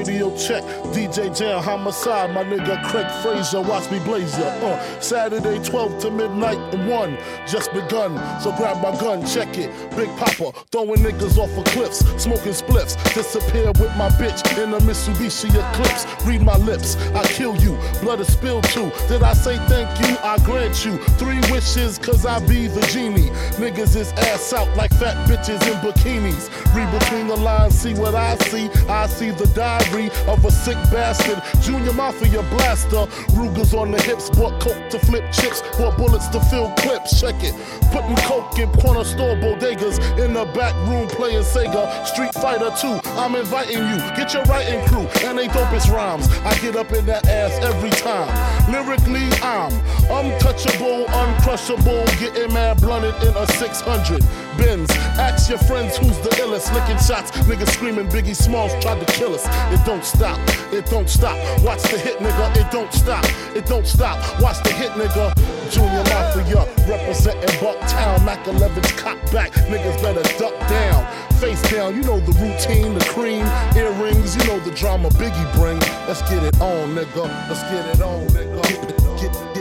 radio check. DJ Jam, homicide, my nigga Craig Frazier, watch me blaze ya. Saturday 12 to midnight and 1, just begun. So grab my gun, check it. Big Papa, throwing niggas off of cliffs, smoking spliffs. Disappear with my bitch in a Mitsubishi Eclipse. Read my lips, I kill you. Blood is spilled too. Did I say thank you? I grant you 3 wishes, cause I be the genie. Niggas is ass out like fat bitches in bikinis. Read between the lines, see what I see. I see the diary of a sick bastard. Junior Mafia blaster. Rugers on the hips, bought coke to flip chips, bought bullets to fill clips. Check it. Putting coke in corner store bodegas. In the back room playing Sega. Street Fighter 2. I'm inviting you. Get your writing crew. And they dopest rhymes. I get up in that ass every time. Lyrically, I'm untouchable, uncrushable. Getting mad blunted in a 600 Benz. Ask your friends who's the illest. Licking shots, niggas screaming Biggie Smalls tried to kill us. It don't stop, it don't stop. Watch the hit, nigga, it don't stop, it don't stop. Watch the hit, nigga. Junior Mafia, representing Bucktown. Mac 11's cock back, niggas better duck down. Face down, you know the routine, the cream, earrings, you know the drama Biggie bring. Let's get it on, nigga. Let's get it on, nigga. Get